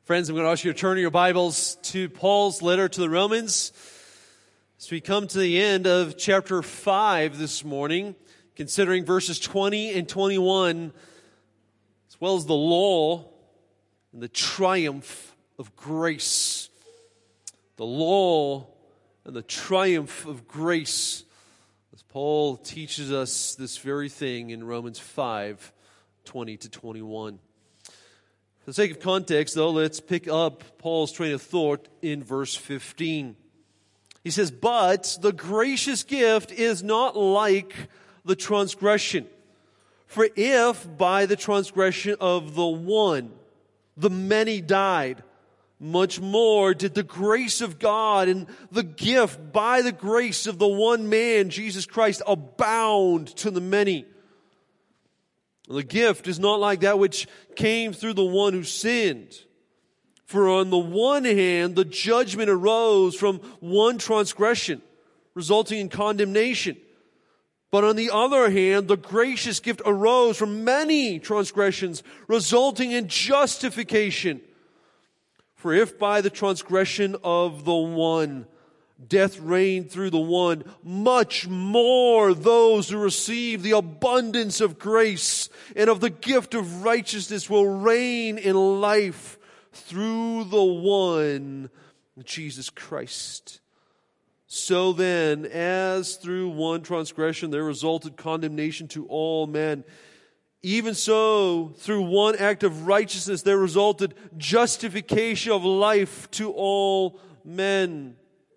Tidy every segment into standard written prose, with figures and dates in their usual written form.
Friends, I'm going to ask you to turn your Bibles to Paul's letter to the Romans. As we come to the end of chapter 5 this morning, considering verses 20 and 21, as well as the law and the triumph of grace. The law and the triumph of grace. As Paul teaches us this very thing in Romans 5, 20 to 21. For the sake of context, though, let's pick up Paul's train of thought in verse 15. He says, "But the gracious gift is not like the transgression. For if by the transgression of the one, the many died, much more did the grace of God and the gift by the grace of the one man, Jesus Christ, abound to the many. The gift is not like that which came through the one who sinned. For on the one hand, the judgment arose from one transgression, resulting in condemnation. But on the other hand, the gracious gift arose from many transgressions, resulting in justification. For if by the transgression of the one, death reigned through the one, much more those who receive the abundance of grace and of the gift of righteousness will reign in life through the one, Jesus Christ. So then, as through one transgression there resulted condemnation to all men, even so, through one act of righteousness there resulted justification of life to all men."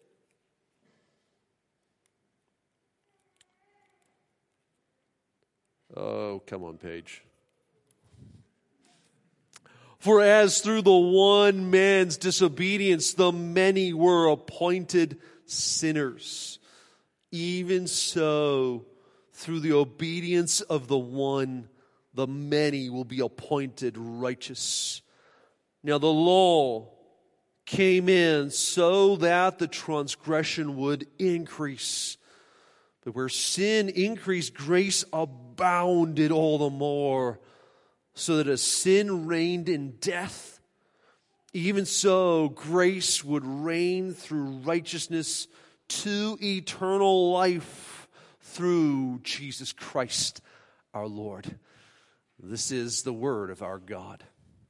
Oh, come on, page. "For as through the one man's disobedience the many were appointed sinners, even so through the obedience of the one, the many will be appointed righteous. Now the law came in so that the transgression would increase. But where sin increased, grace abounded all the more, so that as sin reigned in death, even so grace would reign through righteousness to eternal life through Jesus Christ our Lord." This is the word of our God.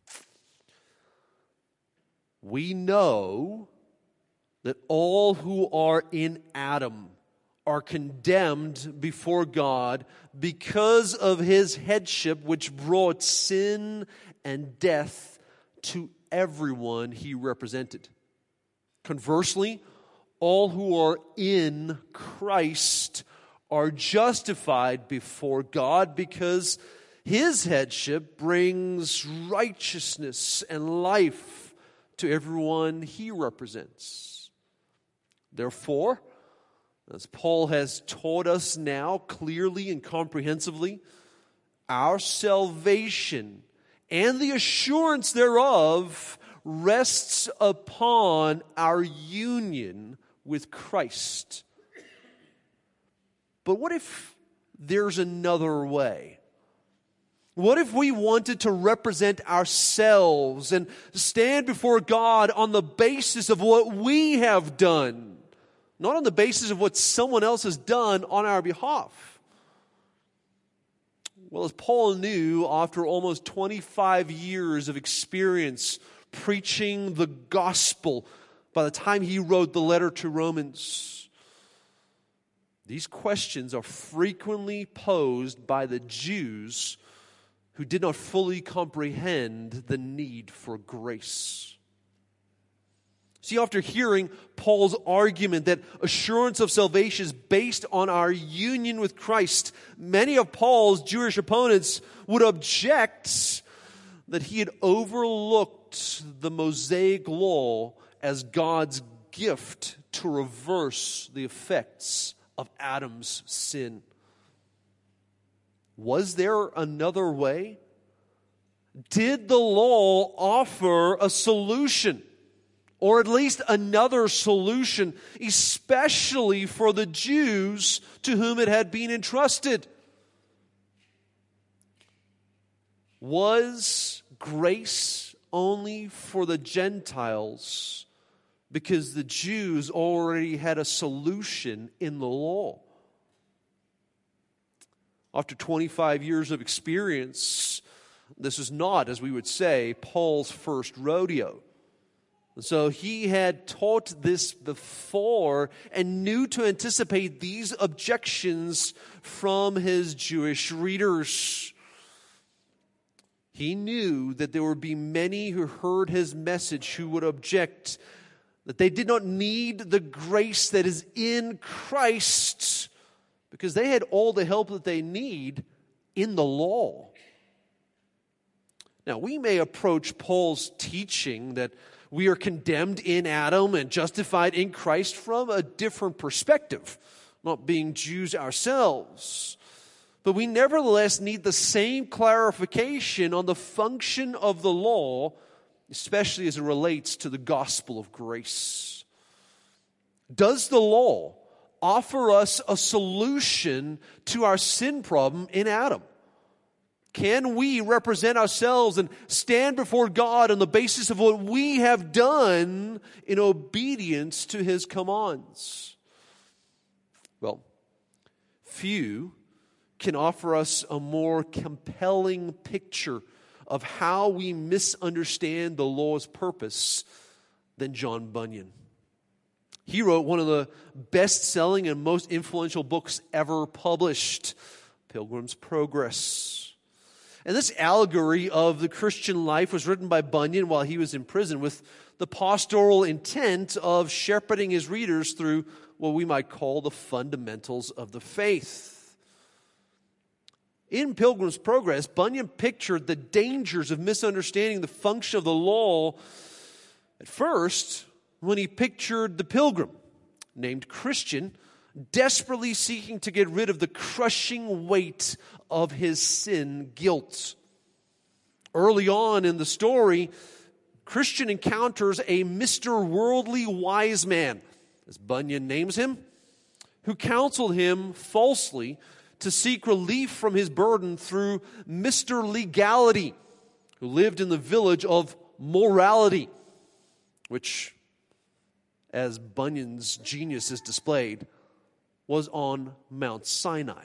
We know that all who are in Adam are condemned before God because of his headship, which brought sin and death to everyone he represented. Conversely, all who are in Christ are justified before God because his headship brings righteousness and life to everyone he represents. Therefore, as Paul has taught us now clearly and comprehensively, our salvation and the assurance thereof rests upon our union with Christ. But what if there's another way? What if we wanted to represent ourselves and stand before God on the basis of what we have done? Not on the basis of what someone else has done on our behalf. Well, as Paul knew after almost 25 years of experience preaching the gospel by the time he wrote the letter to Romans, these questions are frequently posed by the Jews who did not fully comprehend the need for grace. See, after hearing Paul's argument that assurance of salvation is based on our union with Christ, many of Paul's Jewish opponents would object that he had overlooked the Mosaic law as God's gift to reverse the effects of Adam's sin. Was there another way? Did the law offer a solution? Or at least another solution, especially for the Jews to whom it had been entrusted? Was grace only for the Gentiles because the Jews already had a solution in the law. After 25 years of experience, this is not, as we would say, Paul's first rodeo. So he had taught this before and knew to anticipate these objections from his Jewish readers. He knew that there would be many who heard his message who would object that they did not need the grace that is in Christ because they had all the help that they need in the law. Now, we may approach Paul's teaching that we are condemned in Adam and justified in Christ from a different perspective, not being Jews ourselves. But we nevertheless need the same clarification on the function of the law, especially as it relates to the gospel of grace. Does the law offer us a solution to our sin problem in Adam? Can we represent ourselves and stand before God on the basis of what we have done in obedience to His commands? Well, few can offer us a more compelling picture of how we misunderstand the law's purpose than John Bunyan. He wrote one of the best-selling and most influential books ever published, Pilgrim's Progress. And this allegory of the Christian life was written by Bunyan while he was in prison with the pastoral intent of shepherding his readers through what we might call the fundamentals of the faith. In Pilgrim's Progress, Bunyan pictured the dangers of misunderstanding the function of the law at first when he pictured the pilgrim, named Christian, desperately seeking to get rid of the crushing weight of his sin guilt. Early on in the story, Christian encounters a Mr. Worldly Wise Man, as Bunyan names him, who counseled him falsely to seek relief from his burden through Mr. Legality, who lived in the village of Morality, which, as Bunyan's genius is displayed, was on Mount Sinai.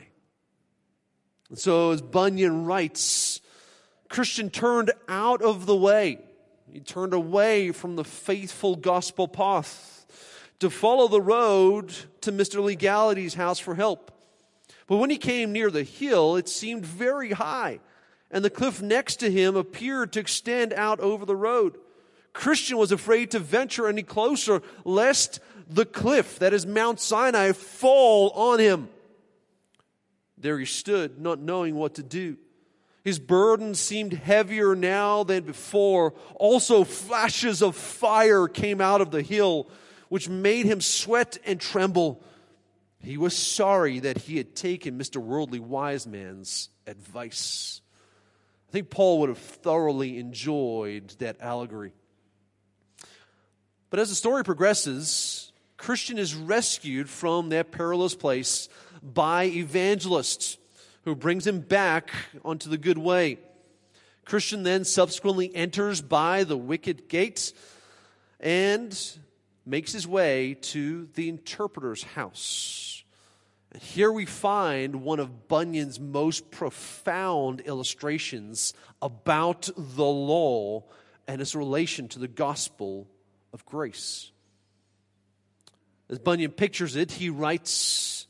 And so as Bunyan writes, Christian turned out of the way. He turned away from the faithful gospel path to follow the road to Mr. Legality's house for help. But when he came near the hill, it seemed very high, and the cliff next to him appeared to extend out over the road. Christian was afraid to venture any closer, lest the cliff, that is Mount Sinai, fall on him. There he stood, not knowing what to do. His burden seemed heavier now than before. Also, flashes of fire came out of the hill, which made him sweat and tremble. He was sorry that he had taken Mr. Worldly Wise Man's advice. I think Paul would have thoroughly enjoyed that allegory. But as the story progresses, Christian is rescued from that perilous place by evangelists who brings him back onto the good way. Christian then subsequently enters by the wicket gate and makes his way to the interpreter's house. And here we find one of Bunyan's most profound illustrations about the law and its relation to the gospel of grace. As Bunyan pictures it, he writes,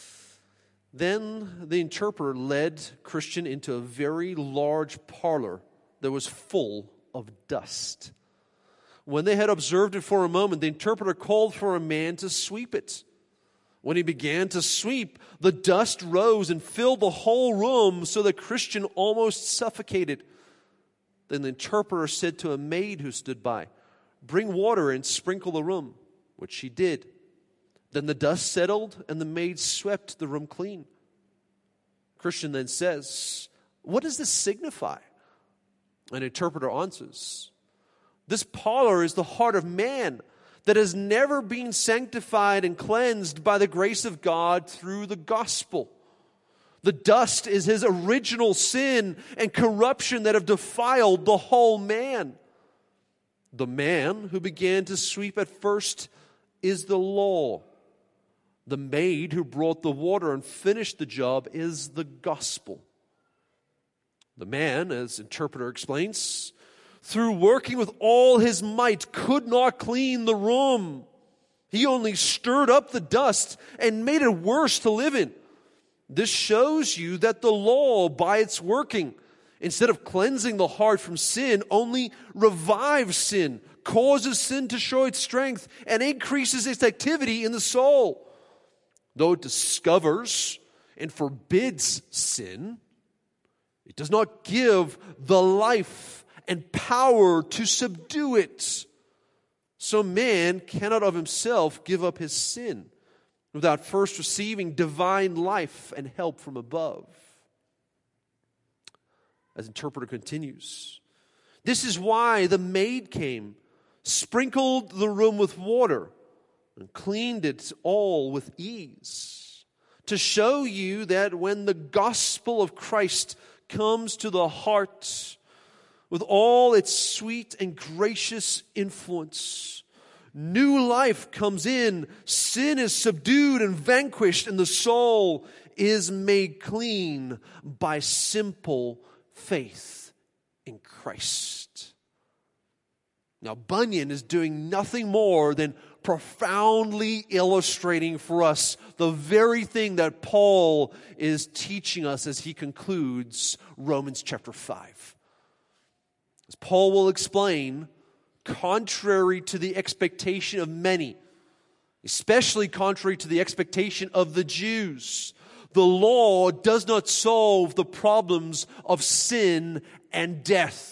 "Then the interpreter led Christian into a very large parlor that was full of dust. When they had observed it for a moment, the interpreter called for a man to sweep it. When he began to sweep, the dust rose and filled the whole room so that Christian almost suffocated. Then the interpreter said to a maid who stood by, 'Bring water and sprinkle the room,' which she did. Then the dust settled and the maid swept the room clean." Christian then says, "What does this signify?" An interpreter answers, "This parlor is the heart of man that has never been sanctified and cleansed by the grace of God through the gospel. The dust is his original sin and corruption that have defiled the whole man. The man who began to sweep at first is the law. The maid who brought the water and finished the job is the gospel. The man, as interpreter explains, through working with all his might, could not clean the room. He only stirred up the dust and made it worse to live in. This shows you that the law, by its working, instead of cleansing the heart from sin, only revives sin, causes sin to show its strength, and increases its activity in the soul. Though it discovers and forbids sin, it does not give the life and power to subdue it. So man cannot of himself give up his sin without first receiving divine life and help from above. As interpreter continues, this is why the maid came, sprinkled the room with water, and cleaned it all with ease, to show you that when the gospel of Christ comes to the heart with all its sweet and gracious influence, new life comes in, sin is subdued and vanquished, and the soul is made clean by simple faith in Christ. Now, Bunyan is doing nothing more than profoundly illustrating for us the very thing that Paul is teaching us as he concludes Romans chapter 5. As Paul will explain, contrary to the expectation of many, especially contrary to the expectation of the Jews, the law does not solve the problems of sin and death.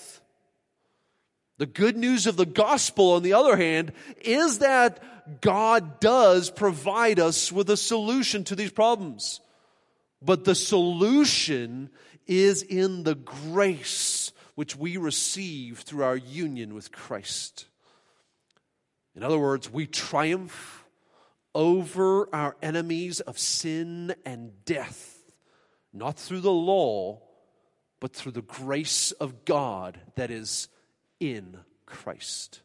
The good news of the gospel, on the other hand, is that God does provide us with a solution to these problems. But the solution is in the grace which we receive through our union with Christ. In other words, we triumph over our enemies of sin and death, not through the law, but through the grace of God that is in Christ.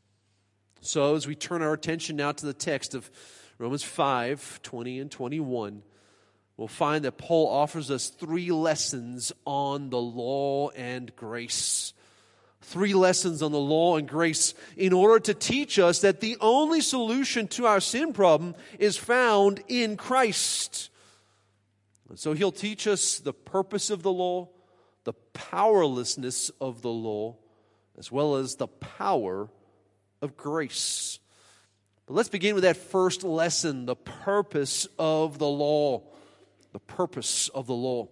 So as we turn our attention now to the text of Romans 5, 20 and 21, we'll find that Paul offers us 3 lessons on the law and grace. 3 lessons on the law and grace in order to teach us that the only solution to our sin problem is found in Christ. And so he'll teach us the purpose of the law, the powerlessness of the law, as well as the power of grace. But let's begin with that first lesson, the purpose of the law. The purpose of the law.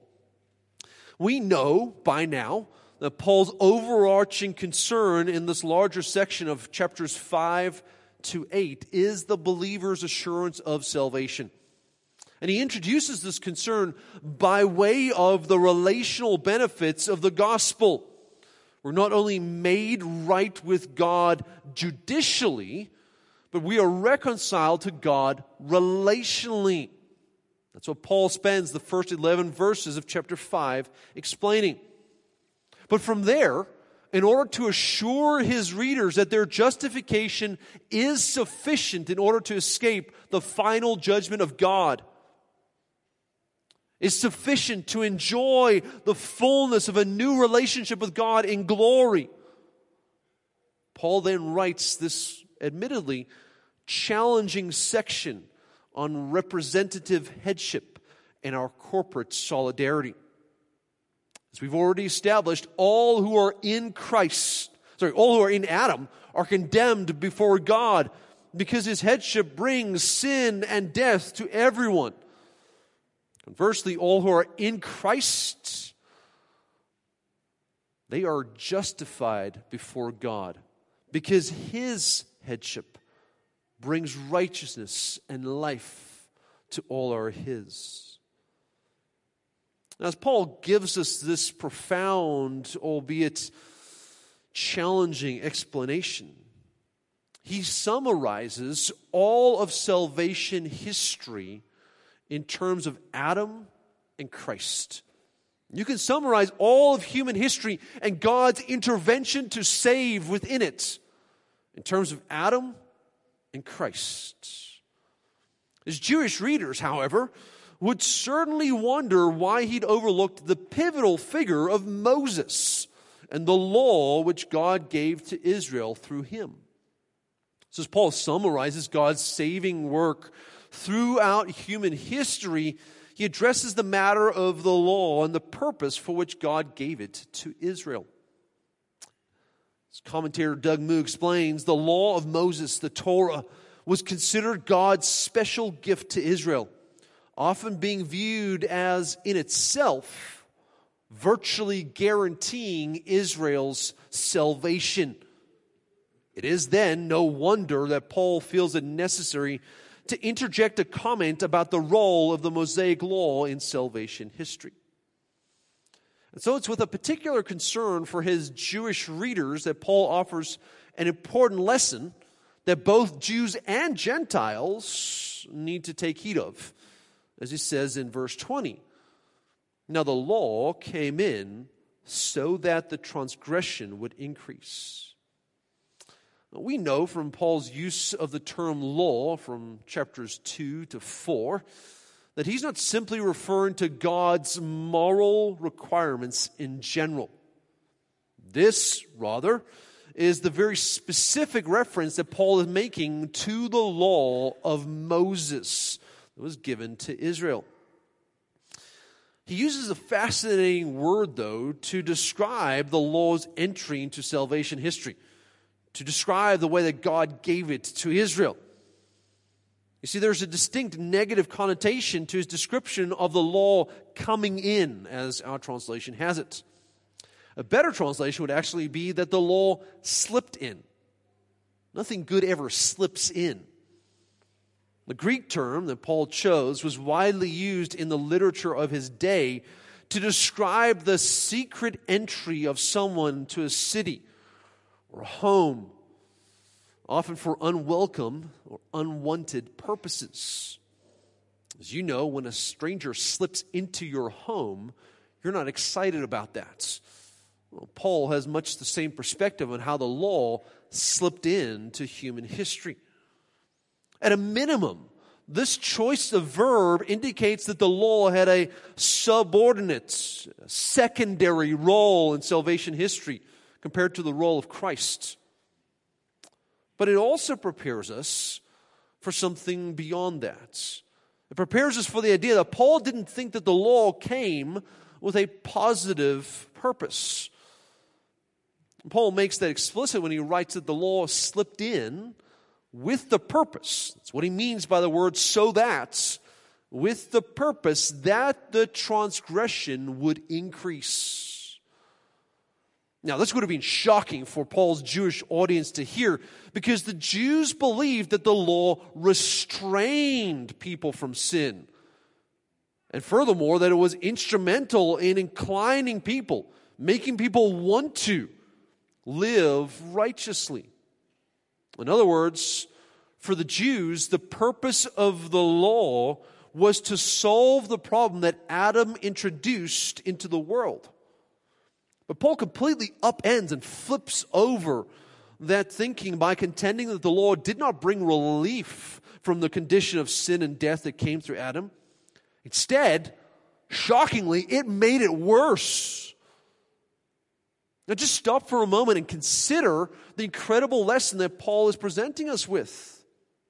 We know by now that Paul's overarching concern in this larger section of chapters 5 to 8 is the believer's assurance of salvation. And he introduces this concern by way of the relational benefits of the gospel. We're not only made right with God judicially, but we are reconciled to God relationally. That's what Paul spends the first 11 verses of chapter 5 explaining. But from there, in order to assure his readers that their justification is sufficient in order to escape the final judgment of God, is sufficient to enjoy the fullness of a new relationship with God in glory, Paul then writes this admittedly challenging section on representative headship and our corporate solidarity. As we've already established, all who are in Adam are condemned before God because his headship brings sin and death to everyone. Conversely, all who are in Christ, they are justified before God because his headship brings righteousness and life to all are his. Now, as Paul gives us this profound, albeit challenging explanation, he summarizes all of salvation history in terms of Adam and Christ. You can summarize all of human history and God's intervention to save within it in terms of Adam and Christ. His Jewish readers, however, would certainly wonder why he'd overlooked the pivotal figure of Moses and the law which God gave to Israel through him. So as Paul summarizes God's saving work throughout human history, he addresses the matter of the law and the purpose for which God gave it to Israel. As commentator Doug Moo explains, the law of Moses, the Torah, was considered God's special gift to Israel, often being viewed as, in itself, virtually guaranteeing Israel's salvation. It is then no wonder that Paul feels it necessary to interject a comment about the role of the Mosaic law in salvation history. And so it's with a particular concern for his Jewish readers that Paul offers an important lesson that both Jews and Gentiles need to take heed of, as he says in verse 20. Now the law came in so that the transgression would increase. We know from Paul's use of the term law from chapters 2 to 4 that he's not simply referring to God's moral requirements in general. This, rather, is the very specific reference that Paul is making to the law of Moses that was given to Israel. He uses a fascinating word, though, to describe the law's entry into salvation history, to describe the way that God gave it to Israel. You see, there's a distinct negative connotation to his description of the law coming in, as our translation has it. A better translation would actually be that the law slipped in. Nothing good ever slips in. The Greek term that Paul chose was widely used in the literature of his day to describe the secret entry of someone to a city or a home, often for unwelcome or unwanted purposes. As you know, when a stranger slips into your home, you're not excited about that. Well, Paul has much the same perspective on how the law slipped into human history. At a minimum, this choice of verb indicates that the law had a subordinate, secondary role in salvation history compared to the role of Christ. But it also prepares us for something beyond that. It prepares us for the idea that Paul didn't think that the law came with a positive purpose. Paul makes that explicit when he writes that the law slipped in with the purpose. That's what he means by the word "so that," with the purpose that the transgression would increase. Now, this would have been shocking for Paul's Jewish audience to hear, because the Jews believed that the law restrained people from sin. And furthermore, that it was instrumental in inclining people, making people want to live righteously. In other words, for the Jews, the purpose of the law was to solve the problem that Adam introduced into the world. But Paul completely upends and flips over that thinking by contending that the law did not bring relief from the condition of sin and death that came through Adam. Instead, shockingly, it made it worse. Now just stop for a moment and consider the incredible lesson that Paul is presenting us with.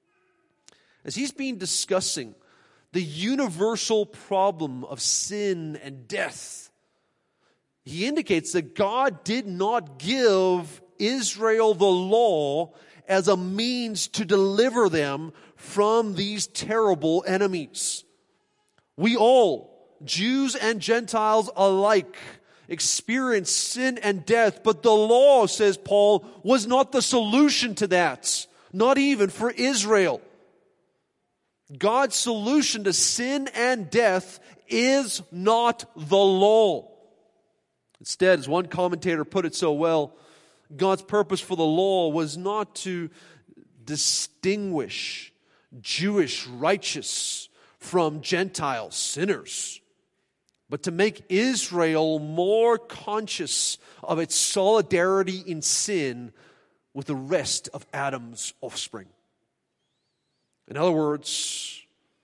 As he's been discussing the universal problem of sin and death, he indicates that God did not give Israel the law as a means to deliver them from these terrible enemies. We all, Jews and Gentiles alike, experience sin and death, but the law, says Paul, was not the solution to that, not even for Israel. God's solution to sin and death is not the law. Instead, as one commentator put it so well, God's purpose for the law was not to distinguish Jewish righteous from Gentile sinners, but to make Israel more conscious of its solidarity in sin with the rest of Adam's offspring. In other words,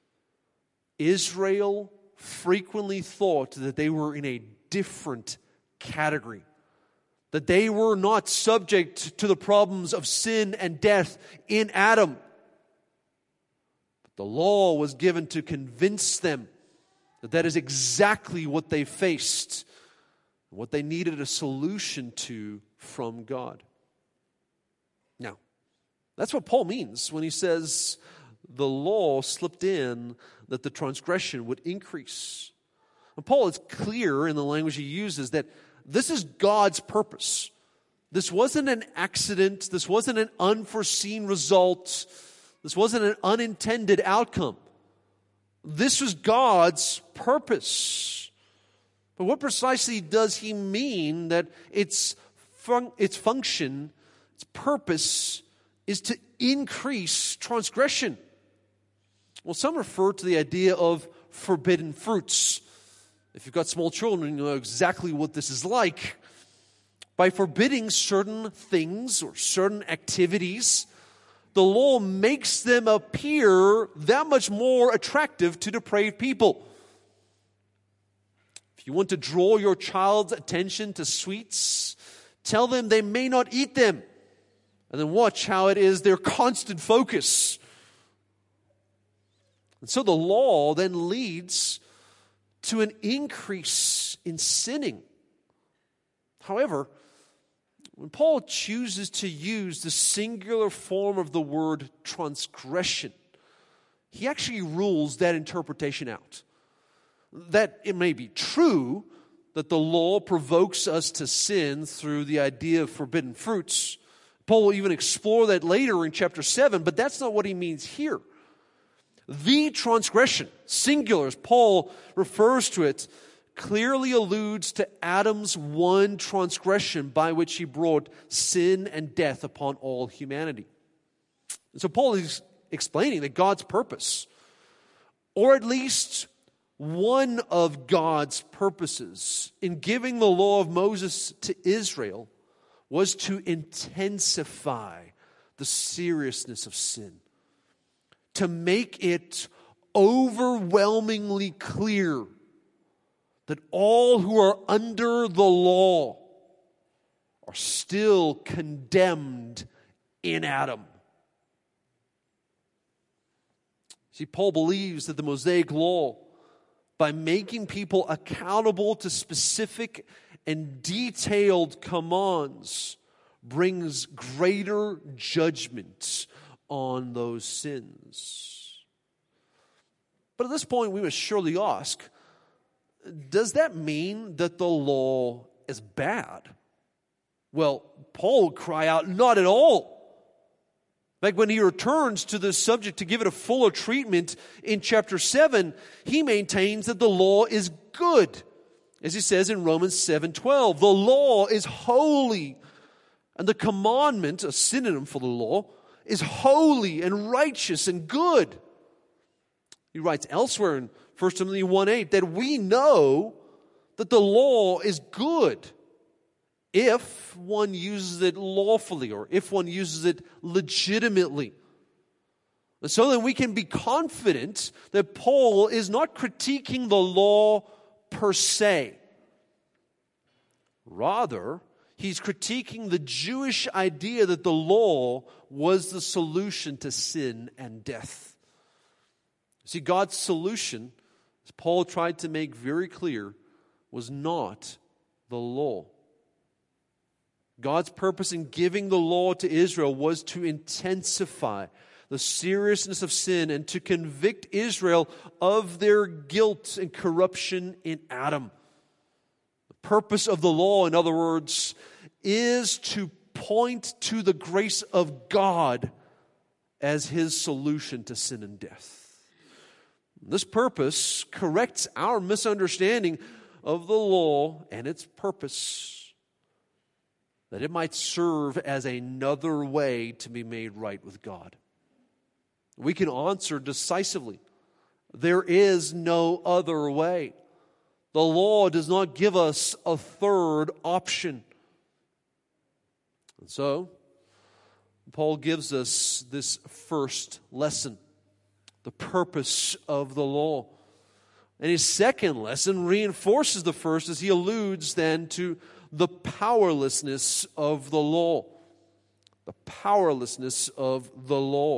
Israel frequently thought that they were in a different category, that they were not subject to the problems of sin and death in Adam. But the law was given to convince them that that is exactly what they faced, what they needed a solution to from God. Now, that's what Paul means when he says the law slipped in that the transgression would increase. And Paul is clear in the language he uses that this is God's purpose. This wasn't an accident. This wasn't an unforeseen result. This wasn't an unintended outcome. This was God's purpose. But what precisely does he mean that its function, its purpose, is to increase transgression? Well, some refer to the idea of forbidden fruits. If you've got small children, you know exactly what this is like. By forbidding certain things or certain activities, the law makes them appear that much more attractive to depraved people. If you want to draw your child's attention to sweets, tell them they may not eat them, and then watch how it is their constant focus. And so the law then leads to an increase in sinning. However, when Paul chooses to use the singular form of the word transgression, he actually rules that interpretation out. That it may be true that the law provokes us to sin through the idea of forbidden fruits. Paul will even explore that later in chapter 7, but that's not what he means here. The transgression, singular, as Paul refers to it, clearly alludes to Adam's one transgression by which he brought sin and death upon all humanity. And so Paul is explaining that God's purpose, or at least one of God's purposes in giving the law of Moses to Israel, was to intensify the seriousness of sin, to make it overwhelmingly clear that all who are under the law are still condemned in Adam. See, Paul believes that the Mosaic law, by making people accountable to specific and detailed commands, brings greater judgment on those sins. But at this point, we must surely ask, does that mean that the law is bad? Well, Paul would cry out, not at all. In fact, when he returns to this subject to give it a fuller treatment in chapter 7, he maintains that the law is good. As he says in Romans 7:12, the law is holy, and the commandment, a synonym for the law, is holy and righteous and good. He writes elsewhere in 1 Timothy 1:8 that we know that the law is good if one uses it lawfully or if one uses it legitimately. And so then we can be confident that Paul is not critiquing the law per se. Rather, he's critiquing the Jewish idea that the law was the solution to sin and death. See, God's solution, as Paul tried to make very clear, was not the law. God's purpose in giving the law to Israel was to intensify the seriousness of sin and to convict Israel of their guilt and corruption in Adam. The purpose of the law, in other words, is to point to the grace of God as His solution to sin and death. This purpose corrects our misunderstanding of the law and its purpose, that it might serve as another way to be made right with God. We can answer decisively, there is no other way. The law does not give us a third option. And so, Paul gives us this first lesson, the purpose of the law. And his second lesson reinforces the first as he alludes then to the powerlessness of the law. The powerlessness of the law.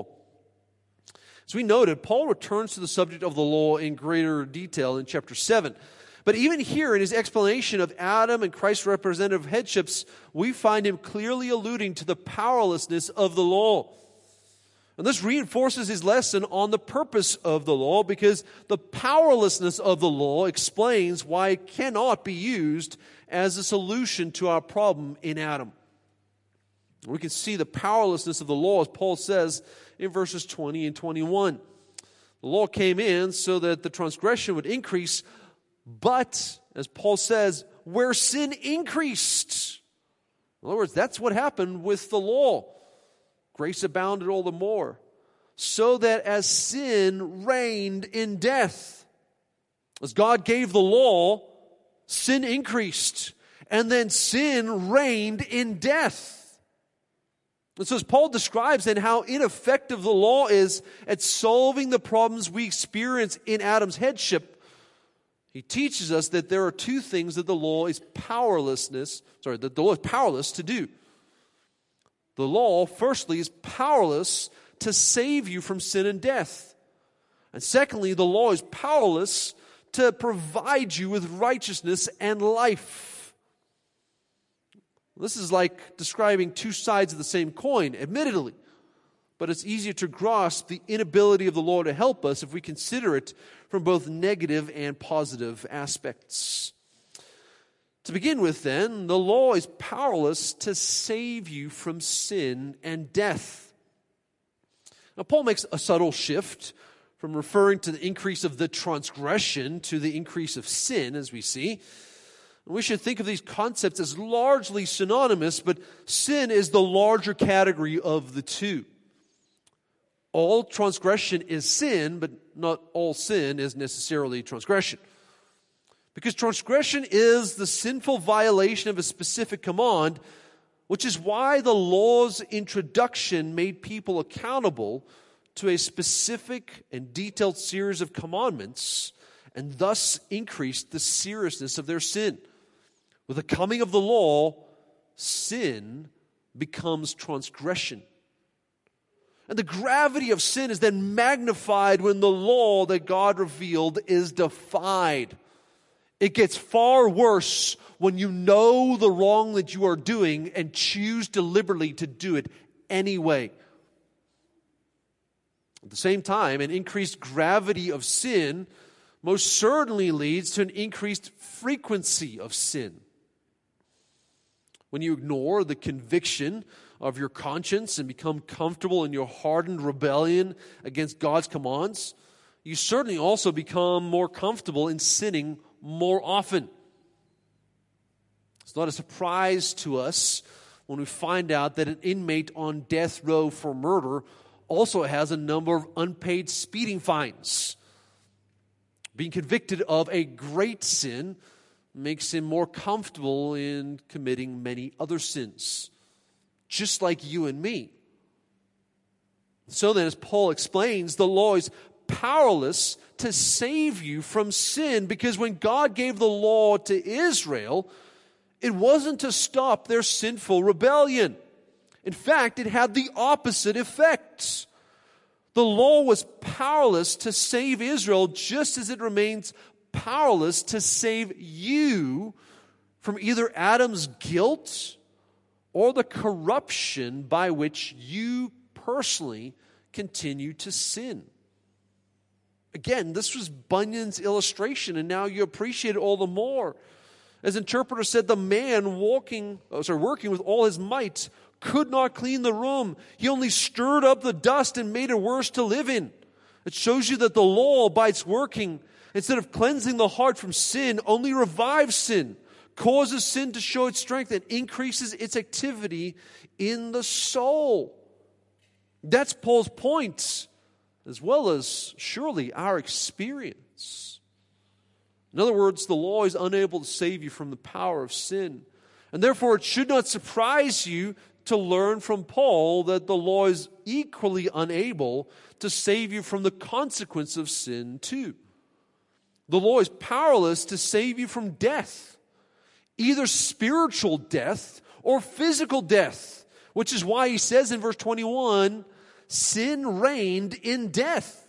As we noted, Paul returns to the subject of the law in greater detail in chapter 7. But even here in his explanation of Adam and Christ's representative headships, we find him clearly alluding to the powerlessness of the law. And this reinforces his lesson on the purpose of the law, because the powerlessness of the law explains why it cannot be used as a solution to our problem in Adam. We can see the powerlessness of the law, as Paul says in verses 20 and 21. The law came in so that the transgression would increase, but, as Paul says, where sin increased. In other words, that's what happened with the law. Grace abounded all the more, so that as sin reigned in death. As God gave the law, sin increased, and then sin reigned in death. And so as Paul describes then how ineffective the law is at solving the problems we experience in Adam's headship, he teaches us that there are two things that the law is powerless to do. The law, firstly, is powerless to save you from sin and death. And secondly, the law is powerless to provide you with righteousness and life. This is like describing two sides of the same coin, admittedly. But it's easier to grasp the inability of the law to help us if we consider it from both negative and positive aspects. To begin with, then, the law is powerless to save you from sin and death. Now, Paul makes a subtle shift from referring to the increase of the transgression to the increase of sin, as we see. We should think of these concepts as largely synonymous, but sin is the larger category of the two. All transgression is sin, but not all sin is necessarily transgression. Because transgression is the sinful violation of a specific command, which is why the law's introduction made people accountable to a specific and detailed series of commandments, and thus increased the seriousness of their sin. With the coming of the law, sin becomes transgression. And the gravity of sin is then magnified when the law that God revealed is defied. It gets far worse when you know the wrong that you are doing and choose deliberately to do it anyway. At the same time, an increased gravity of sin most certainly leads to an increased frequency of sin. When you ignore the conviction of your conscience and become comfortable in your hardened rebellion against God's commands, you certainly also become more comfortable in sinning more often. It's not a surprise to us when we find out that an inmate on death row for murder also has a number of unpaid speeding fines. Being convicted of a great sin makes him more comfortable in committing many other sins, just like you and me. So then, as Paul explains, the law is powerless to save you from sin, because when God gave the law to Israel, it wasn't to stop their sinful rebellion. In fact, it had the opposite effect. The law was powerless to save Israel, just as it remains powerless to save you from either Adam's guilt or the corruption by which you personally continue to sin. Again, this was Bunyan's illustration, and now you appreciate it all the more. As interpreter said, the man working with all his might could not clean the room. He only stirred up the dust and made it worse to live in. It shows you that the law, by its working, instead of cleansing the heart from sin, only revives sin, causes sin to show its strength, and increases its activity in the soul. That's Paul's point, as well as surely our experience. In other words, the law is unable to save you from the power of sin. And therefore, it should not surprise you to learn from Paul that the law is equally unable to save you from the consequence of sin too. The law is powerless to save you from death, either spiritual death or physical death, which is why he says in verse 21, sin reigned in death.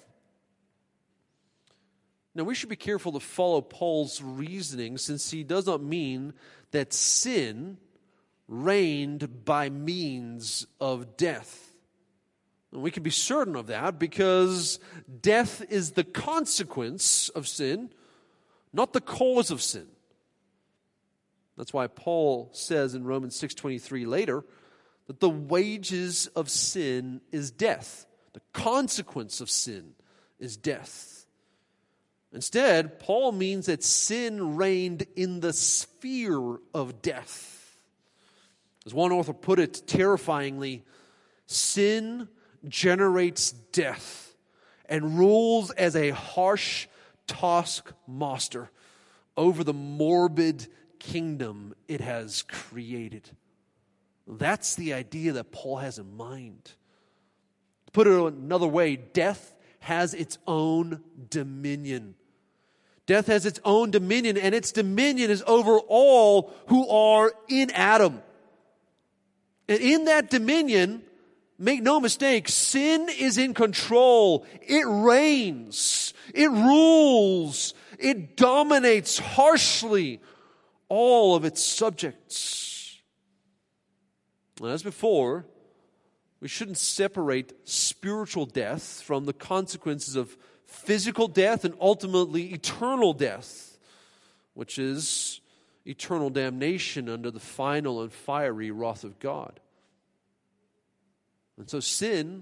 Now, we should be careful to follow Paul's reasoning, since he does not mean that sin reigned by means of death. And we can be certain of that because death is the consequence of sin, not the cause of sin. That's why Paul says in Romans 6:23 later that the wages of sin is death. The consequence of sin is death. Instead, Paul means that sin reigned in the sphere of death. As one author put it terrifyingly, sin generates death and rules as a harsh taskmaster over the morbid kingdom it has created. That's the idea that Paul has in mind. To put it another way, death has its own dominion. Death has its own dominion, and its dominion is over all who are in Adam. And in that dominion, make no mistake, sin is in control. It reigns. It rules. It dominates harshly all of its subjects. As before, we shouldn't separate spiritual death from the consequences of physical death and ultimately eternal death, which is eternal damnation under the final and fiery wrath of God. And so sin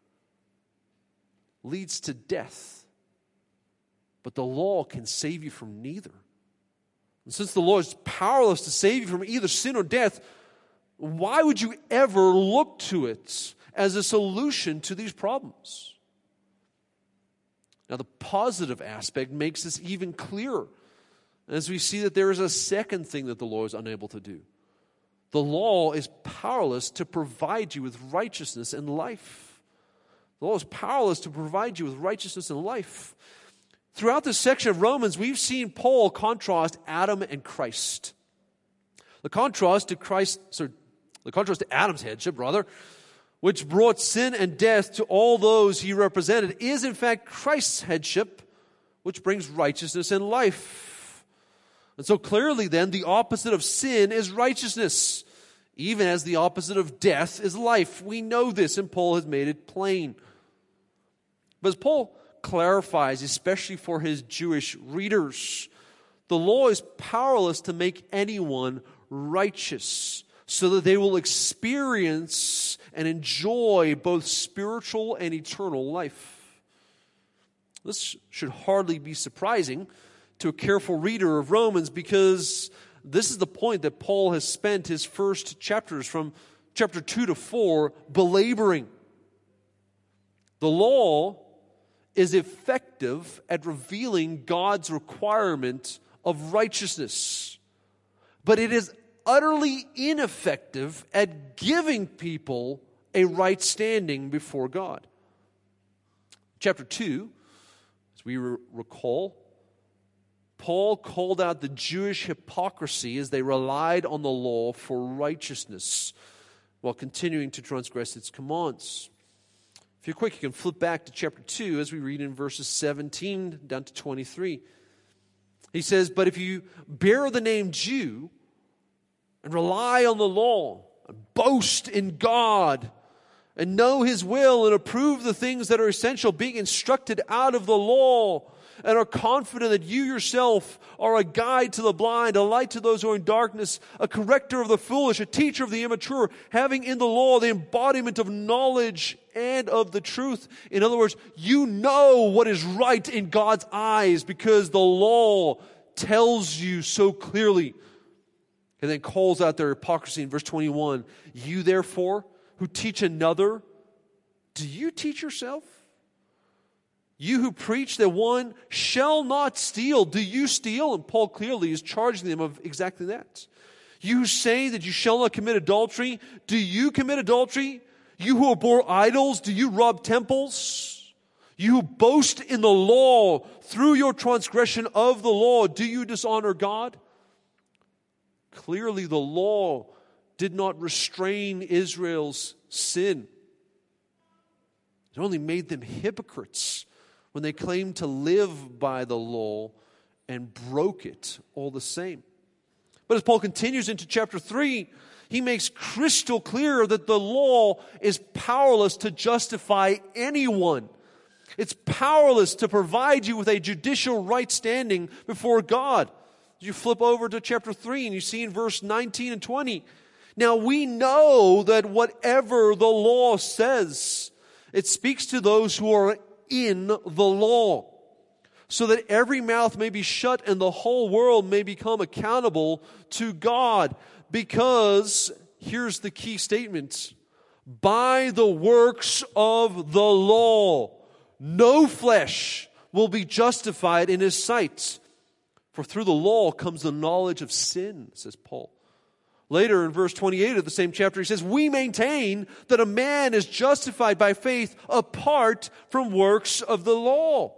leads to death, but the law can save you from neither. And since the law is powerless to save you from either sin or death, why would you ever look to it as a solution to these problems? Now, the positive aspect makes this even clearer, as we see that there is a second thing that the law is unable to do. The law is powerless to provide you with righteousness and life. The law is powerless to provide you with righteousness and life. Throughout this section of Romans, we've seen Paul contrast Adam and Christ. The contrast to Adam's headship, which brought sin and death to all those he represented, is in fact Christ's headship, which brings righteousness and life. And so clearly then, the opposite of sin is righteousness, even as the opposite of death is life. We know this, and Paul has made it plain. But as Paul clarifies, especially for his Jewish readers, the law is powerless to make anyone righteous, so that they will experience and enjoy both spiritual and eternal life. This should hardly be surprising to a careful reader of Romans, because this is the point that Paul has spent his first chapters from chapter 2 to 4 belaboring. The law is effective at revealing God's requirement of righteousness, but it is utterly ineffective at giving people a right standing before God. Chapter 2, as we recall, Paul called out the Jewish hypocrisy as they relied on the law for righteousness while continuing to transgress its commands. If you're quick, you can flip back to chapter 2 as we read in verses 17 down to 23. He says, "But if you bear the name Jew and rely on the law, and boast in God, and know His will, and approve the things that are essential, being instructed out of the law, and are confident that you yourself are a guide to the blind, a light to those who are in darkness, a corrector of the foolish, a teacher of the immature, having in the law the embodiment of knowledge and of the truth." In other words, you know what is right in God's eyes because the law tells you so clearly. And then calls out their hypocrisy in verse 21. "You therefore who teach another, do you teach yourself? You who preach that one shall not steal, do you steal?" And Paul clearly is charging them of exactly that. You say that you shall not commit adultery. Do you commit adultery? You who abhor idols, do you rob temples? You who boast in the law, through your transgression of the law, do you dishonor God? Clearly, the law did not restrain Israel's sin. It only made them hypocrites when they claimed to live by the law and broke it all the same. But as Paul continues into chapter 3, he makes crystal clear that the law is powerless to justify anyone. It's powerless to provide you with a judicial right standing before God. You flip over to chapter 3 and you see in verse 19 and 20, now we know that whatever the law says, it speaks to those who are in the law, so that every mouth may be shut and the whole world may become accountable to God. Because, here's the key statement, by the works of the law, no flesh will be justified in his sight. For through the law comes the knowledge of sin, says Paul. Later in verse 28 of the same chapter, he says, we maintain that a man is justified by faith apart from works of the law.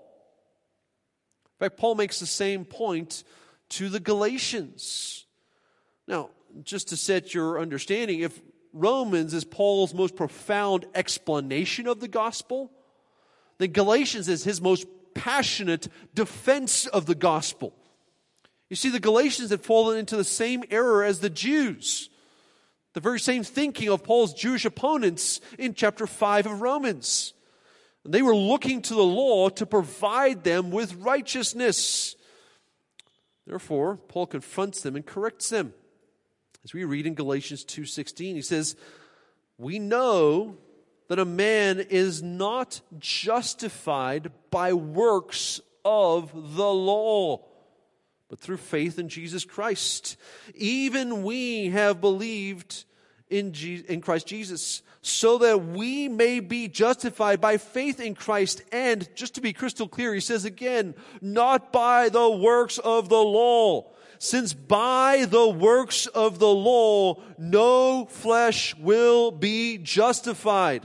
In fact, Paul makes the same point to the Galatians. Now, just to set your understanding, if Romans is Paul's most profound explanation of the gospel, then Galatians is his most passionate defense of the gospel. You see, the Galatians had fallen into the same error as the Jews, the very same thinking of Paul's Jewish opponents in chapter 5 of Romans. And they were looking to the law to provide them with righteousness. Therefore, Paul confronts them and corrects them. As we read in Galatians 2:16, he says, we know that a man is not justified by works of the law, but through faith in Jesus Christ. Even we have believed in Christ Jesus, so that we may be justified by faith in Christ. And just to be crystal clear, he says again, not by the works of the law, since by the works of the law no flesh will be justified.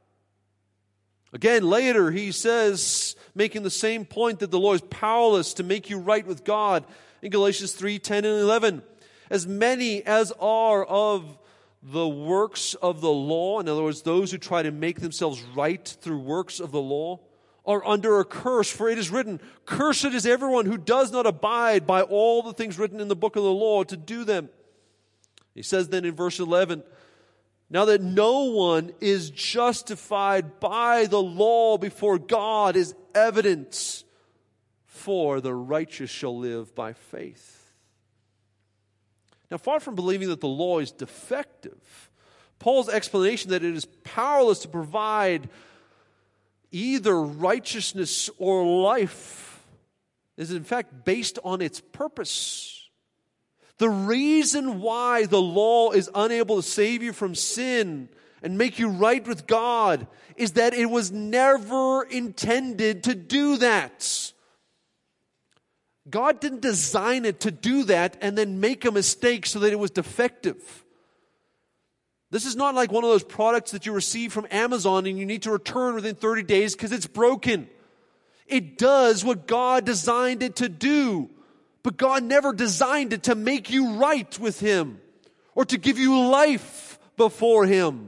Again, later he says, making the same point, that the law is powerless to make you right with God in Galatians 3:10 and 11. As many as are of the works of the law, in other words, those who try to make themselves right through works of the law, are under a curse, for it is written, cursed is everyone who does not abide by all the things written in the book of the law to do them. He says then in verse 11, now that no one is justified by the law before God is evident, for the righteous shall live by faith. Now, far from believing that the law is defective, Paul's explanation that it is powerless to provide either righteousness or life is in fact based on its purpose. The reason why the law is unable to save you from sin and make you right with God is that it was never intended to do that. God didn't design it to do that and then make a mistake so that it was defective. This is not like one of those products that you receive from Amazon and you need to return within 30 days because it's broken. It does what God designed it to do. But God never designed it to make you right with Him or to give you life before Him.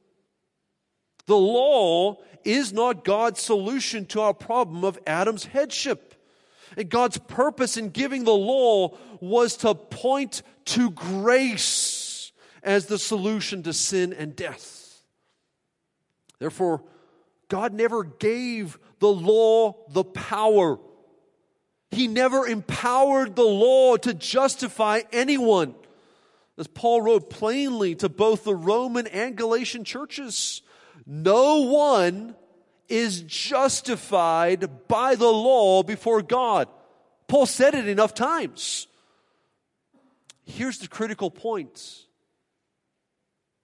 The law is not God's solution to our problem of Adam's headship. And God's purpose in giving the law was to point to grace as the solution to sin and death. Therefore, God never gave the law the power. He never empowered the law to justify anyone. As Paul wrote plainly to both the Roman and Galatian churches, no one is justified by the law before God. Paul said it enough times. Here's the critical point.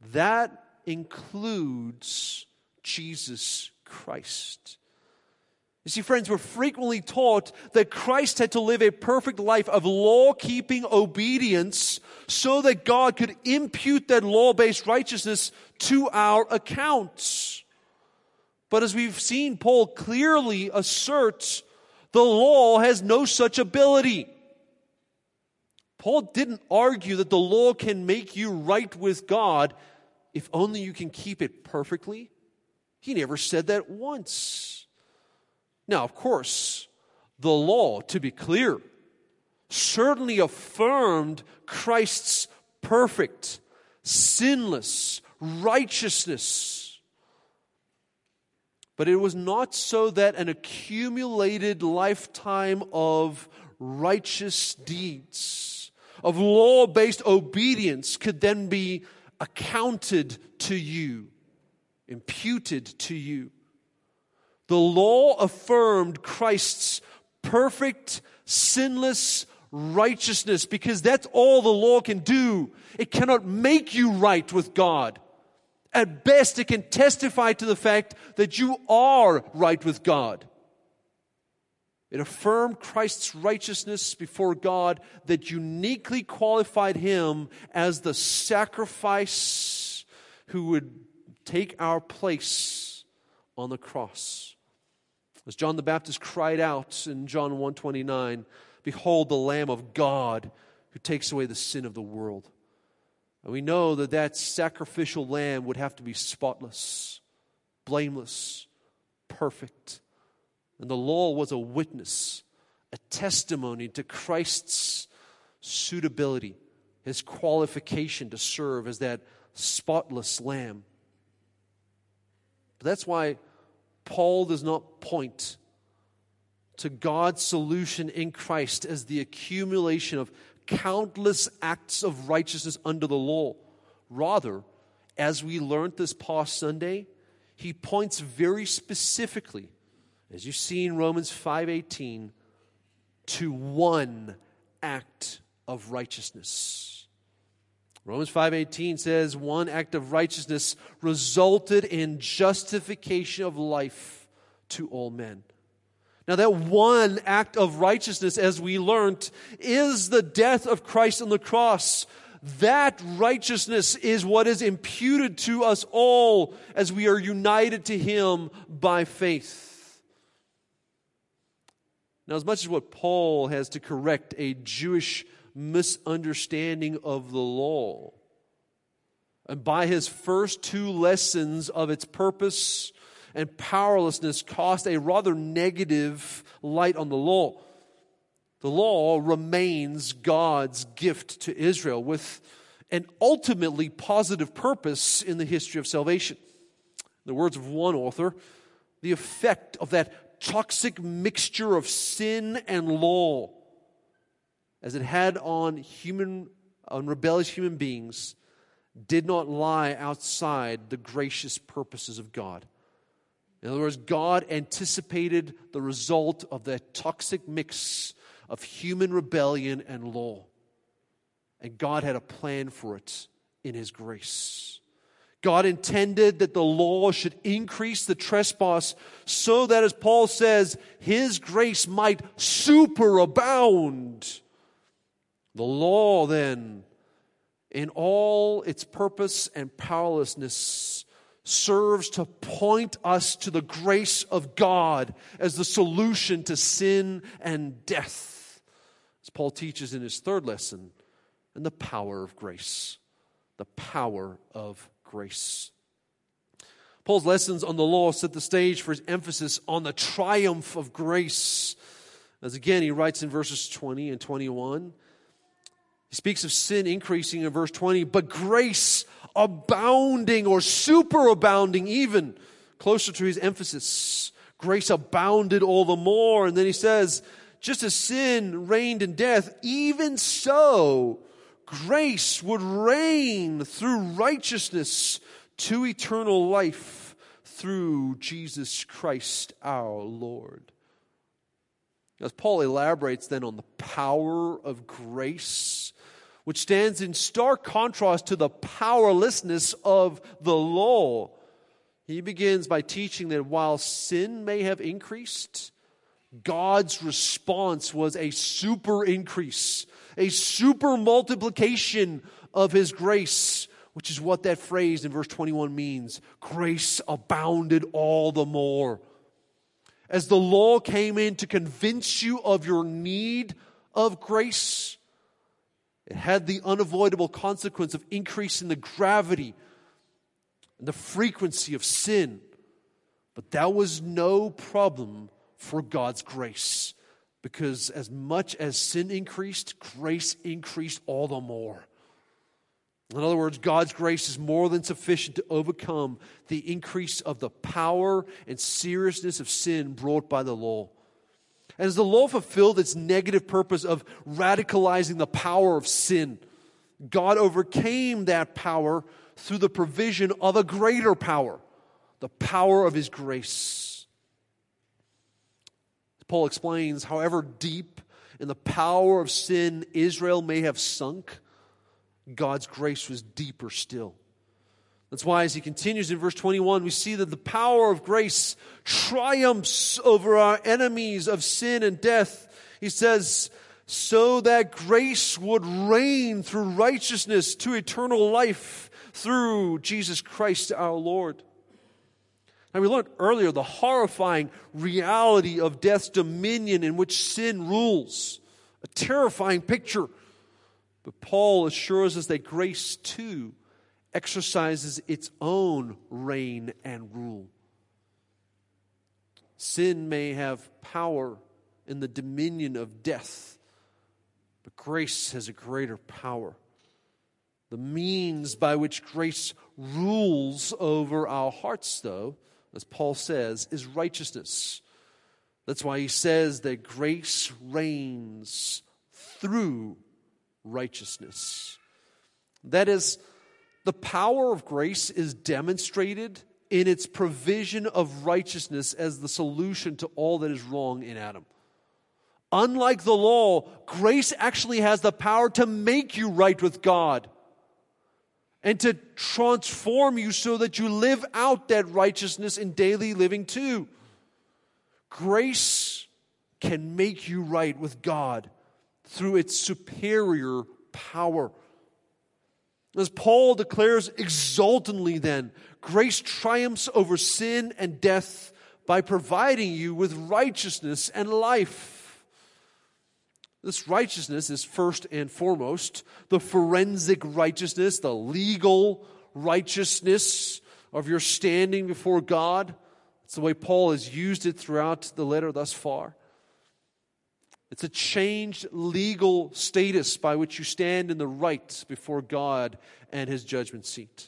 That includes Jesus Christ. You see, friends, we're frequently taught that Christ had to live a perfect life of law-keeping obedience so that God could impute that law-based righteousness to our accounts. But as we've seen, Paul clearly asserts the law has no such ability. Paul didn't argue that the law can make you right with God if only you can keep it perfectly. He never said that once. Now, of course, the law, to be clear, certainly affirmed Christ's perfect, sinless righteousness. But it was not so that an accumulated lifetime of righteous deeds, of law-based obedience could then be accounted to you, imputed to you. The law affirmed Christ's perfect, sinless righteousness because that's all the law can do. It cannot make you right with God. At best, it can testify to the fact that you are right with God. It affirmed Christ's righteousness before God that uniquely qualified him as the sacrifice who would take our place on the cross. As John the Baptist cried out in John 1:29, "Behold the Lamb of God who takes away the sin of the world." And we know that that sacrificial lamb would have to be spotless, blameless, perfect. And the law was a witness, a testimony to Christ's suitability, his qualification to serve as that spotless lamb. But that's why Paul does not point to God's solution in Christ as the accumulation of countless acts of righteousness under the law. Rather, as we learned this past Sunday, he points very specifically, as you see in Romans 5:18, to one act of righteousness. Romans 5:18 says, one act of righteousness resulted in justification of life to all men. Now that one act of righteousness, as we learned, is the death of Christ on the cross. That righteousness is what is imputed to us all as we are united to him by faith. Now, as much as what Paul has to correct a Jewish misunderstanding of the law, and by his first two lessons of its purpose and powerlessness cast a rather negative light on the law remains God's gift to Israel with an ultimately positive purpose in the history of salvation. In the words of one author, the effect of that toxic mixture of sin and law as it had on rebellious human beings did not lie outside the gracious purposes of God. In other words, God anticipated the result of that toxic mix of human rebellion and law. And God had a plan for it in his grace. God intended that the law should increase the trespass so that, as Paul says, his grace might superabound. The law, then, in all its purpose and powerlessness, serves to point us to the grace of God as the solution to sin and death. As Paul teaches in his third lesson, and the power of grace. The power of grace. Paul's lessons on the law set the stage for his emphasis on the triumph of grace. As again, he writes in verses 20 and 21, he speaks of sin increasing in verse 20, but grace abounding or superabounding even, closer to his emphasis. Grace abounded all the more. And then he says, just as sin reigned in death, even so grace would reign through righteousness to eternal life through Jesus Christ our Lord. As Paul elaborates then on the power of grace, which stands in stark contrast to the powerlessness of the law, He begins by teaching that while sin may have increased, God's response was a super increase, a super multiplication of His grace, which is what that phrase in verse 21 means. Grace abounded all the more. As the law came in to convince you of your need of grace, it had the unavoidable consequence of increasing the gravity and the frequency of sin. But that was no problem for God's grace, because as much as sin increased, grace increased all the more. In other words, God's grace is more than sufficient to overcome the increase of the power and seriousness of sin brought by the law. And as the law fulfilled its negative purpose of radicalizing the power of sin, God overcame that power through the provision of a greater power, the power of His grace. Paul explains, however deep in the power of sin Israel may have sunk, God's grace was deeper still. That's why as he continues in verse 21, we see that the power of grace triumphs over our enemies of sin and death. He says, so that grace would reign through righteousness to eternal life through Jesus Christ our Lord. Now we learned earlier the horrifying reality of death's dominion in which sin rules. A terrifying picture. But Paul assures us that grace too exercises its own reign and rule. Sin may have power in the dominion of death, but grace has a greater power. The means by which grace rules over our hearts, though, as Paul says, is righteousness. That's why he says that grace reigns through righteousness. That is, the power of grace is demonstrated in its provision of righteousness as the solution to all that is wrong in Adam. Unlike the law, grace actually has the power to make you right with God and to transform you so that you live out that righteousness in daily living too. Grace can make you right with God through its superior power. As Paul declares exultantly then, grace triumphs over sin and death by providing you with righteousness and life. This righteousness is first and foremost the forensic righteousness, the legal righteousness of your standing before God. That's the way Paul has used it throughout the letter thus far. It's a changed legal status by which you stand in the right before God and His judgment seat.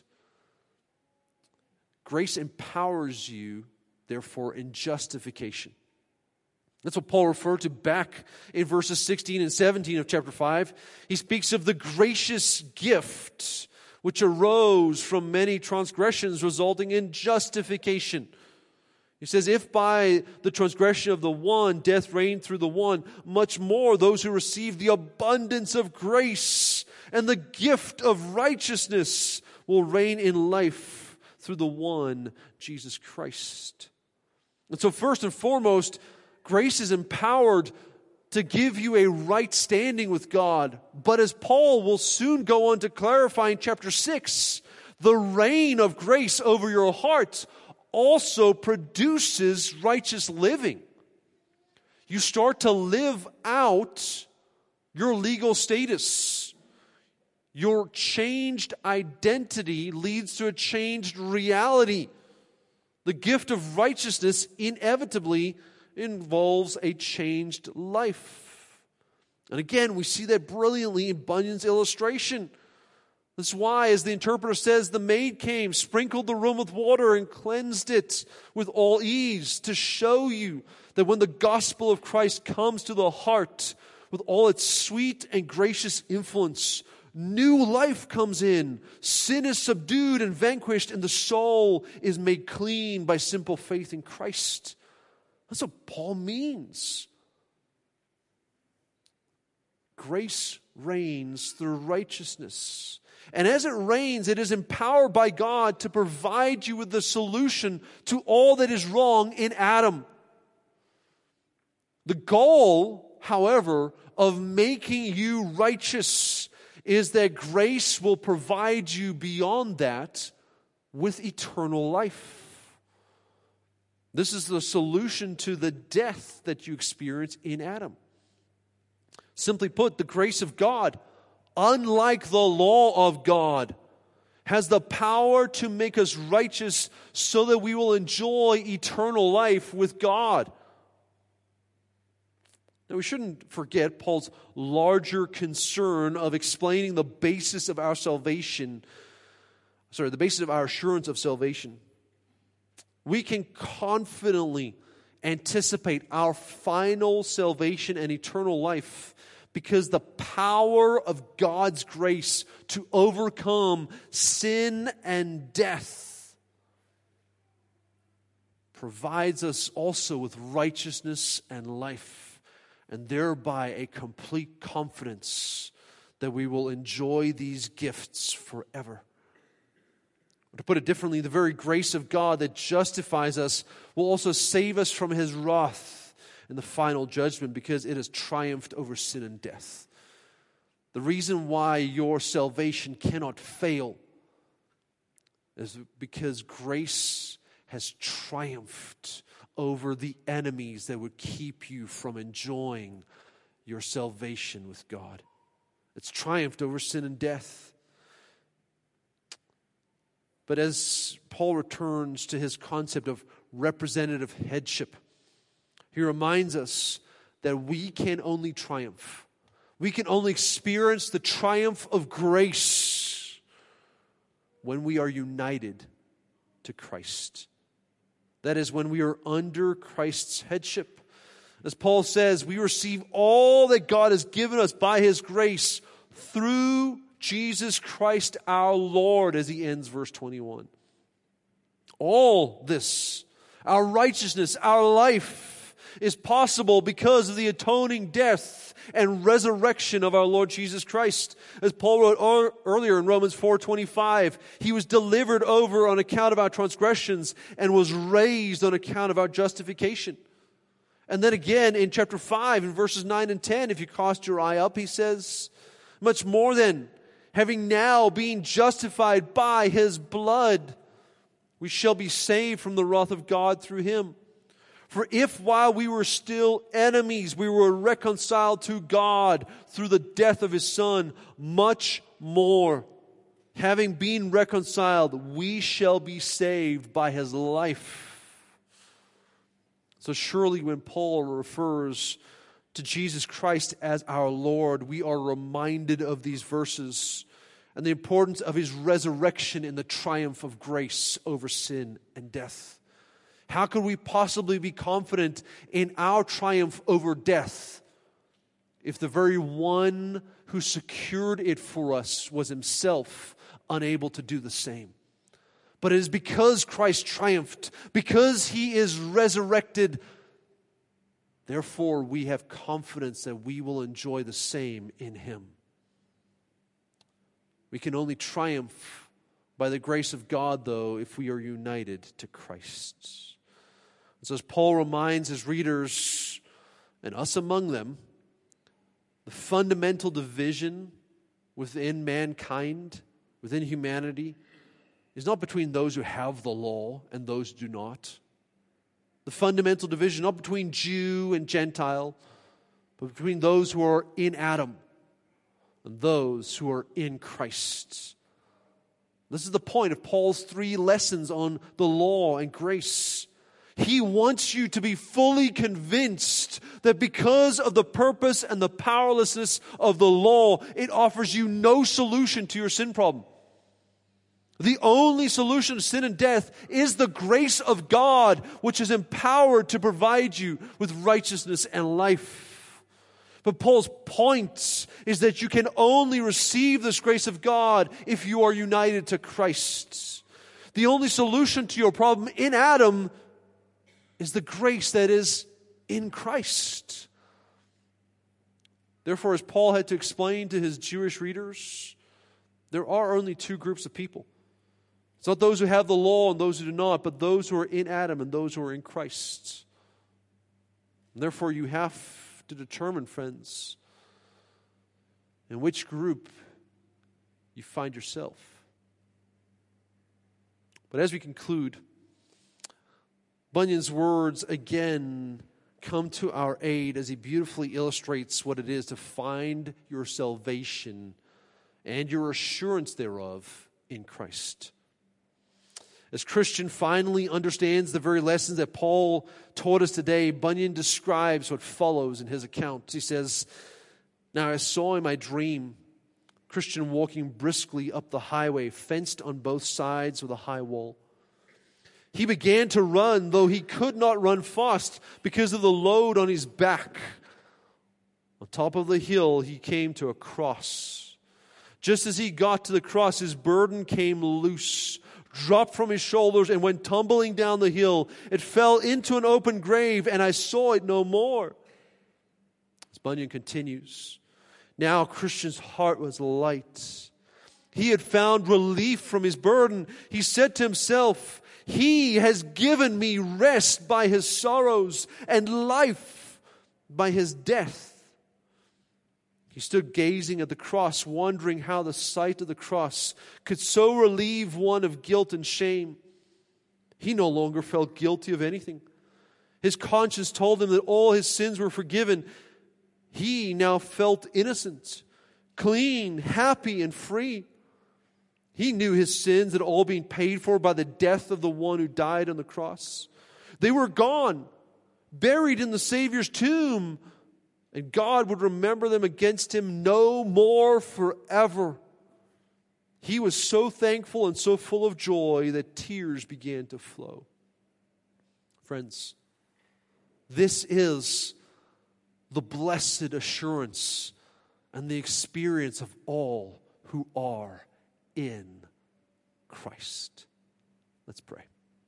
Grace empowers you, therefore, in justification. That's what Paul referred to back in verses 16 and 17 of chapter 5. He speaks of the gracious gift which arose from many transgressions, resulting in justification. He says, if by the transgression of the one, death reigned through the one, much more those who receive the abundance of grace and the gift of righteousness will reign in life through the one, Jesus Christ. And so first and foremost, grace is empowered to give you a right standing with God. But as Paul will soon go on to clarify in chapter 6, the reign of grace over your heart also produces righteous living. You start to live out your legal status. Your changed identity leads to a changed reality. The gift of righteousness inevitably involves a changed life. And again, we see that brilliantly in Bunyan's illustration. That's why, as the interpreter says, the maid came, sprinkled the room with water, and cleansed it with all ease to show you that when the gospel of Christ comes to the heart with all its sweet and gracious influence, new life comes in. Sin is subdued and vanquished, and the soul is made clean by simple faith in Christ. That's what Paul means. Grace reigns through righteousness. And as it reigns, it is empowered by God to provide you with the solution to all that is wrong in Adam. The goal, however, of making you righteous is that grace will provide you beyond that with eternal life. This is the solution to the death that you experience in Adam. Simply put, the grace of God, unlike the law of God, has the power to make us righteous so that we will enjoy eternal life with God. Now, we shouldn't forget Paul's larger concern of explaining the basis of our salvation, the basis of our assurance of salvation. We can confidently anticipate our final salvation and eternal life because the power of God's grace to overcome sin and death provides us also with righteousness and life, and thereby a complete confidence that we will enjoy these gifts forever. To put it differently, the very grace of God that justifies us will also save us from His wrath in the final judgment because it has triumphed over sin and death. The reason why your salvation cannot fail is because grace has triumphed over the enemies that would keep you from enjoying your salvation with God. It's triumphed over sin and death. But as Paul returns to his concept of representative headship, he reminds us that we can only triumph. We can only experience the triumph of grace when we are united to Christ. That is, when we are under Christ's headship. As Paul says, we receive all that God has given us by His grace through Jesus Christ our Lord, as he ends verse 21. All this, our righteousness, our life, is possible because of the atoning death and resurrection of our Lord Jesus Christ. As Paul wrote earlier in Romans 4:25, He was delivered over on account of our transgressions and was raised on account of our justification. And then again in chapter 5, in verses 9 and 10, if you cast your eye up, he says, much more than having now been justified by His blood, we shall be saved from the wrath of God through Him. For if while we were still enemies, we were reconciled to God through the death of His Son, much more, having been reconciled, we shall be saved by His life. So surely when Paul refers to Jesus Christ as our Lord, we are reminded of these verses and the importance of His resurrection in the triumph of grace over sin and death. How could we possibly be confident in our triumph over death if the very one who secured it for us was Himself unable to do the same? But it is because Christ triumphed, because He is resurrected. Therefore, we have confidence that we will enjoy the same in Him. We can only triumph by the grace of God, though, if we are united to Christ. And so as Paul reminds his readers, and us among them, the fundamental division within mankind, within humanity, is not between those who have the law and those who do not. The fundamental division, not between Jew and Gentile, but between those who are in Adam and those who are in Christ. This is the point of Paul's 3 lessons on the law and grace. He wants you to be fully convinced that because of the purpose and the powerlessness of the law, it offers you no solution to your sin problem. The only solution to sin and death is the grace of God, which is empowered to provide you with righteousness and life. But Paul's point is that you can only receive this grace of God if you are united to Christ. The only solution to your problem in Adam is the grace that is in Christ. Therefore, as Paul had to explain to his Jewish readers, There are only two groups of people. It's not those who have the law and those who do not, but those who are in Adam and those who are in Christ. And therefore, you have to determine, friends, in which group you find yourself. But as we conclude, Bunyan's words again come to our aid as he beautifully illustrates what it is to find your salvation and your assurance thereof in Christ. As Christian finally understands the very lessons that Paul taught us today, Bunyan describes what follows in his account. He says, "Now I saw in my dream Christian walking briskly up the highway, fenced on both sides with a high wall. He began to run, though he could not run fast because of the load on his back. On top of the hill, he came to a cross. Just as he got to the cross, his burden came loose, dropped from his shoulders, and went tumbling down the hill. It fell into an open grave, and I saw it no more." As Bunyan continues, now Christian's heart was light. He had found relief from his burden. He said to himself, "He has given me rest by his sorrows and life by his death." He stood gazing at the cross, wondering how the sight of the cross could so relieve one of guilt and shame. He no longer felt guilty of anything. His conscience told him that all his sins were forgiven. He now felt innocent, clean, happy, and free. He knew his sins had all been paid for by the death of the one who died on the cross. They were gone, buried in the Savior's tomb, and God would remember them against him no more forever. He was so thankful and so full of joy that tears began to flow. Friends, this is the blessed assurance and the experience of all who are in Christ. Let's pray.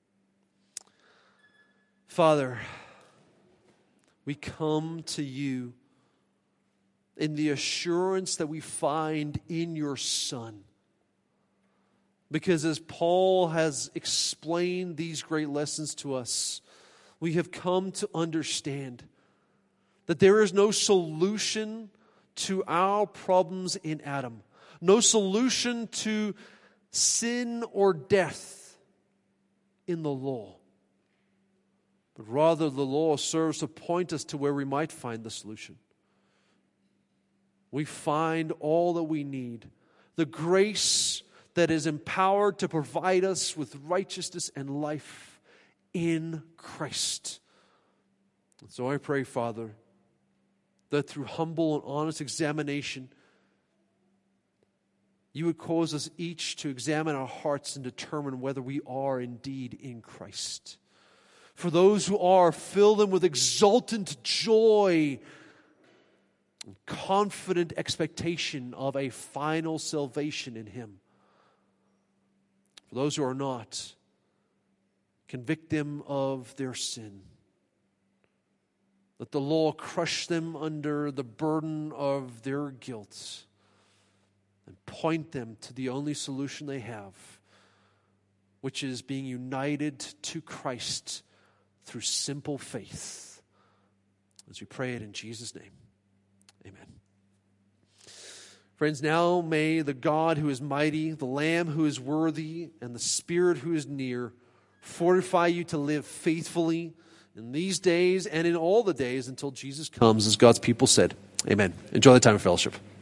Father, we come to you in the assurance that we find in your Son. Because as Paul has explained these great lessons to us, we have come to understand that there is no solution to our problems in Adam. No solution to sin or death in the law. But rather the law serves to point us to where we might find the solution. We find all that we need. The grace that is empowered to provide us with righteousness and life in Christ. And so I pray, Father, that through humble and honest examination, you would cause us each to examine our hearts and determine whether we are indeed in Christ. For those who are, fill them with exultant joy and confident expectation of a final salvation in Him. For those who are not, convict them of their sin. Let the law crush them under the burden of their guilt and point them to the only solution they have, which is being united to Christ through simple faith. As we pray it in Jesus' name, amen. Friends, now may the God who is mighty, the Lamb who is worthy, and the Spirit who is near fortify you to live faithfully in these days and in all the days until Jesus comes, as God's people said. Amen. Enjoy the time of fellowship.